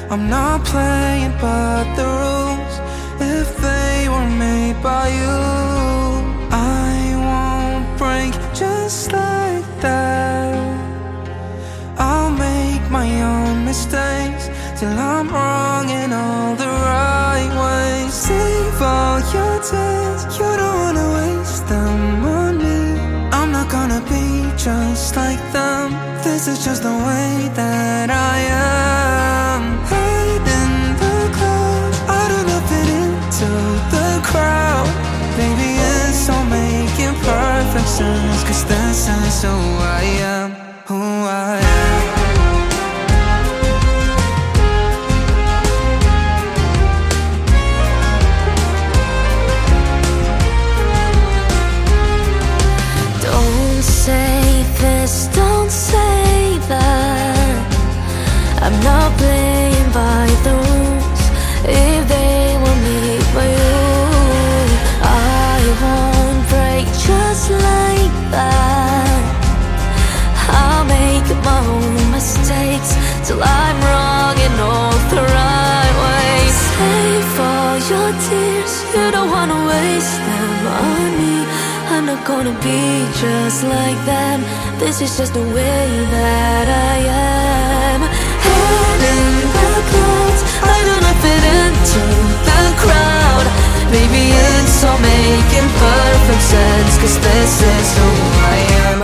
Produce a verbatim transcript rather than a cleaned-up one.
I'm not playing by the rules. If they were made by you, I won't break just like that. I'll make my own mistakes till I'm wrong in all the right ways. Save all your tears, you don't wanna waste them on me. I'm not gonna be just like them. This is just the way that I am. Head in the clouds, I do not fit into the crowd. Baby, it's all making perfect sense, 'cause this is who I am, who I am. Don't say this, don't say that. I'm not playing by the rules. If they were made by you, I won't break just like that. I'll make my own mistakes till I'm wrong in all the right ways. Save all your tears, you don't wanna waste them on me. I'm not gonna be just like them. This is just the way that I am. Head in the clouds, I do not fit into the crowd. Maybe it's all making perfect sense, 'cause this is who I am.